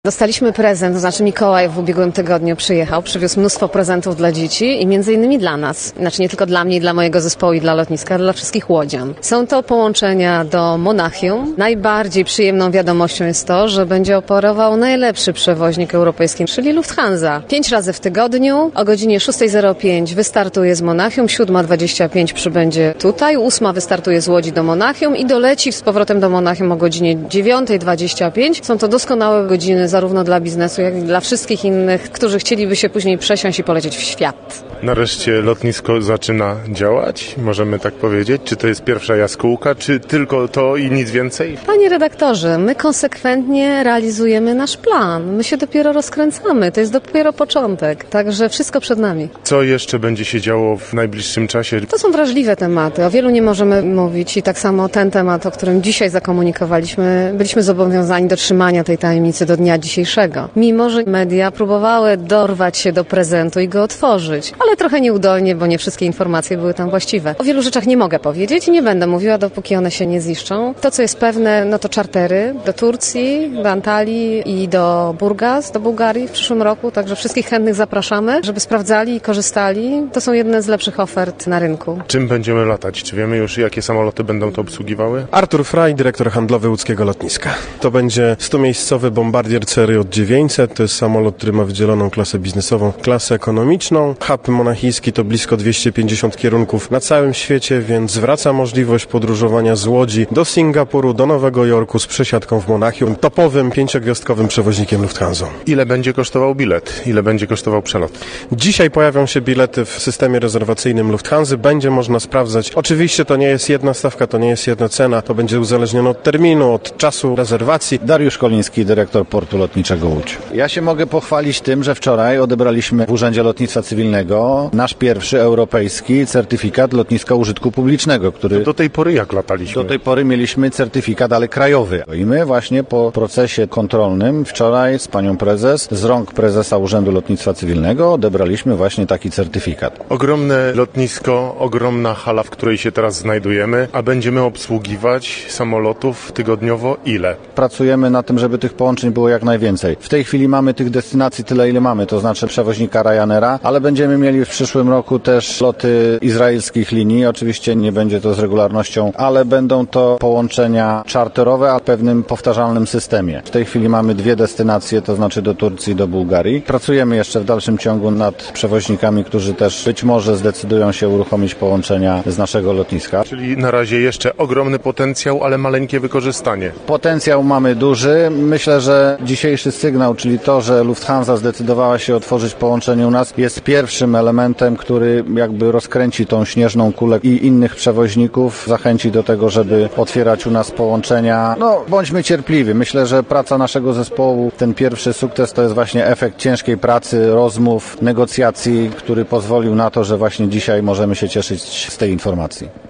Dostaliśmy prezent, to znaczy Mikołaj w ubiegłym tygodniu przyjechał, przywiózł mnóstwo prezentów dla dzieci i między innymi dla nas. Znaczy nie tylko dla mnie i dla mojego zespołu i dla lotniska, ale dla wszystkich łodzian. Są to połączenia do Monachium. Najbardziej przyjemną wiadomością jest to, że będzie operował najlepszy przewoźnik europejski, czyli Lufthansa. 5 razy w tygodniu, o godzinie 6:05 wystartuje z Monachium, 7:25 przybędzie tutaj, 8 wystartuje z Łodzi do Monachium i doleci z powrotem do Monachium o godzinie 9:25. Są to doskonałe godziny zarówno dla biznesu, jak i dla wszystkich innych, którzy chcieliby się później przesiąść i polecieć w świat. Nareszcie lotnisko zaczyna działać, możemy tak powiedzieć? Czy to jest pierwsza jaskółka, czy tylko to i nic więcej? Panie redaktorze, my konsekwentnie realizujemy nasz plan. My się dopiero rozkręcamy, to jest dopiero początek, także wszystko przed nami. Co jeszcze będzie się działo w najbliższym czasie? To są wrażliwe tematy, o wielu nie możemy mówić i tak samo ten temat, o którym dzisiaj zakomunikowaliśmy, byliśmy zobowiązani do trzymania tej tajemnicy do dnia dzisiejszego. Mimo że media próbowały dorwać się do prezentu i go otworzyć, ale trochę nieudolnie, bo nie wszystkie informacje były tam właściwe. O wielu rzeczach nie mogę powiedzieć i nie będę mówiła, dopóki one się nie ziszczą. To, co jest pewne, no to czartery do Turcji, do Antalii i do Burgas, do Bułgarii w przyszłym roku, także wszystkich chętnych zapraszamy, żeby sprawdzali i korzystali. To są jedne z lepszych ofert na rynku. Czym będziemy latać? Czy wiemy już, jakie samoloty będą to obsługiwały? Artur Frey, dyrektor handlowy łódzkiego lotniska. To będzie 100-miejscowy bombardier CRJ 900, to jest samolot, który ma wydzieloną klasę biznesową, klasę ekonomiczną. Hub monachijski to blisko 250 kierunków na całym świecie, więc zwraca możliwość podróżowania z Łodzi do Singapuru, do Nowego Jorku z przesiadką w Monachium, topowym 5-gwiazdkowym przewoźnikiem Lufthansa. Ile będzie kosztował bilet? Ile będzie kosztował przelot? Dzisiaj pojawią się bilety w systemie rezerwacyjnym Lufthansa, będzie można sprawdzać. Oczywiście to nie jest jedna stawka, to nie jest jedna cena, to będzie uzależnione od terminu, od czasu rezerwacji. Dariusz Koliński, dyrektor Portu Lotniczego Łódź. Ja się mogę pochwalić tym, że wczoraj odebraliśmy w Urzędzie Lotnictwa Cywilnego nasz pierwszy europejski certyfikat lotniska użytku publicznego, który Do tej pory jak lataliśmy? do tej pory mieliśmy certyfikat, ale krajowy. I my właśnie po procesie kontrolnym wczoraj z panią prezes, z rąk prezesa Urzędu Lotnictwa Cywilnego odebraliśmy właśnie taki certyfikat. Ogromne lotnisko, ogromna hala, w której się teraz znajdujemy, a będziemy obsługiwać samolotów tygodniowo ile? Pracujemy na tym, żeby tych połączeń było jak najwięcej. W tej chwili mamy tych destynacji tyle, ile mamy, to znaczy przewoźnika Ryanaira, ale będziemy mieli w przyszłym roku też loty izraelskich linii. Oczywiście nie będzie to z regularnością, ale będą to połączenia czarterowe, a w pewnym powtarzalnym systemie. W tej chwili mamy 2 destynacje, to znaczy do Turcji i do Bułgarii. Pracujemy jeszcze w dalszym ciągu nad przewoźnikami, którzy też być może zdecydują się uruchomić połączenia z naszego lotniska. Czyli na razie jeszcze ogromny potencjał, ale maleńkie wykorzystanie. Potencjał mamy duży. Myślę, że dzisiejszy sygnał, czyli to, że Lufthansa zdecydowała się otworzyć połączenie u nas, jest pierwszym elementem, który jakby rozkręci tą śnieżną kulę i innych przewoźników, zachęci do tego, żeby otwierać u nas połączenia. No, bądźmy cierpliwi. Myślę, że praca naszego zespołu, ten pierwszy sukces to jest właśnie efekt ciężkiej pracy, rozmów, negocjacji, który pozwolił na to, że właśnie dzisiaj możemy się cieszyć z tej informacji.